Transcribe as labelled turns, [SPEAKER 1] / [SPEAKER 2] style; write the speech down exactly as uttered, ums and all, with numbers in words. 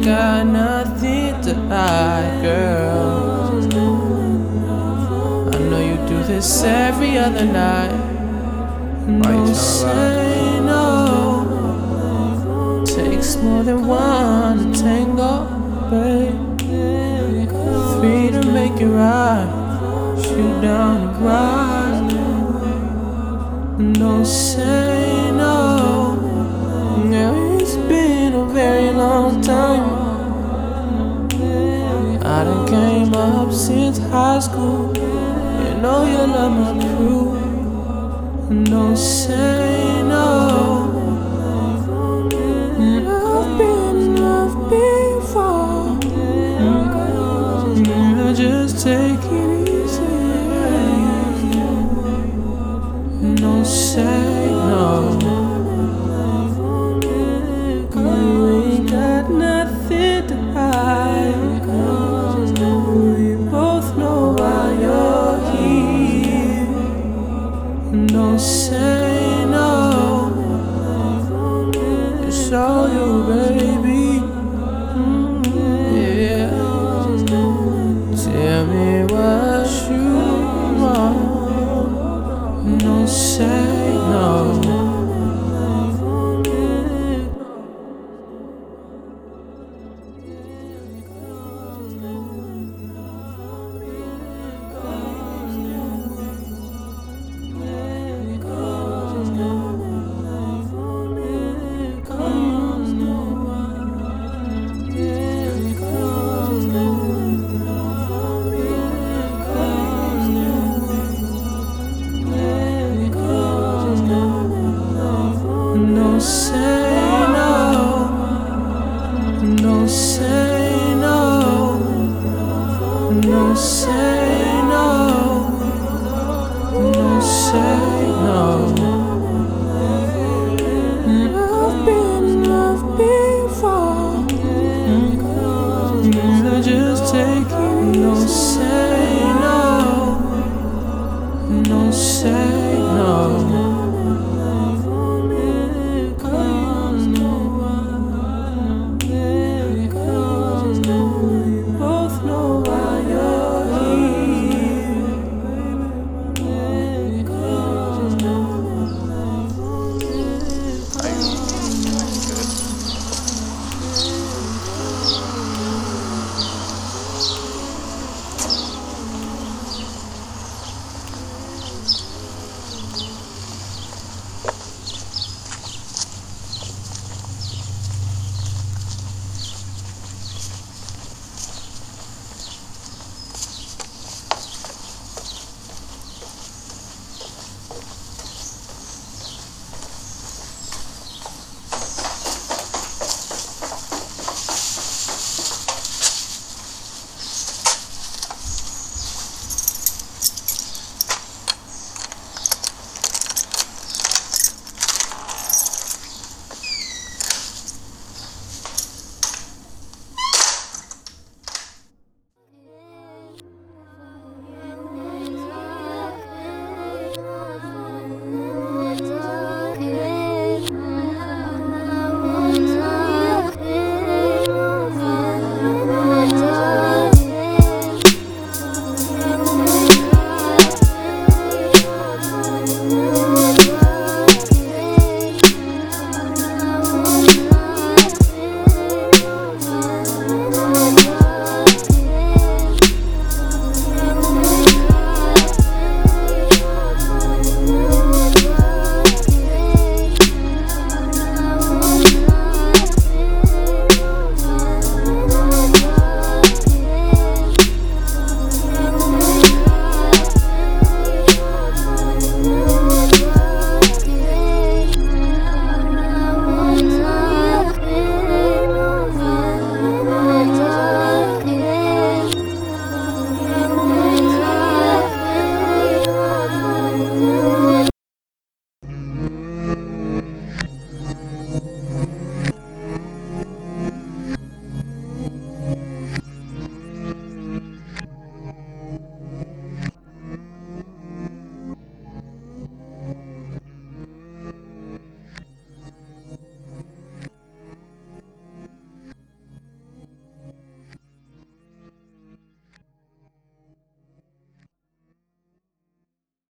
[SPEAKER 1] ain't got nothing to hide, girl. I know you do this every other night. Don't say no. Takes more than one to tango, babe. Three to make it right. Shoot down the grind. Don't say no. Now it's been a very long time. I done came up since high school. You know you love my crew. Don't say no. I've been in love before. Just take it easy. Don't say no. You ain't got nothing to hide. We both know why you're here. Don't say no. It's all you, baby.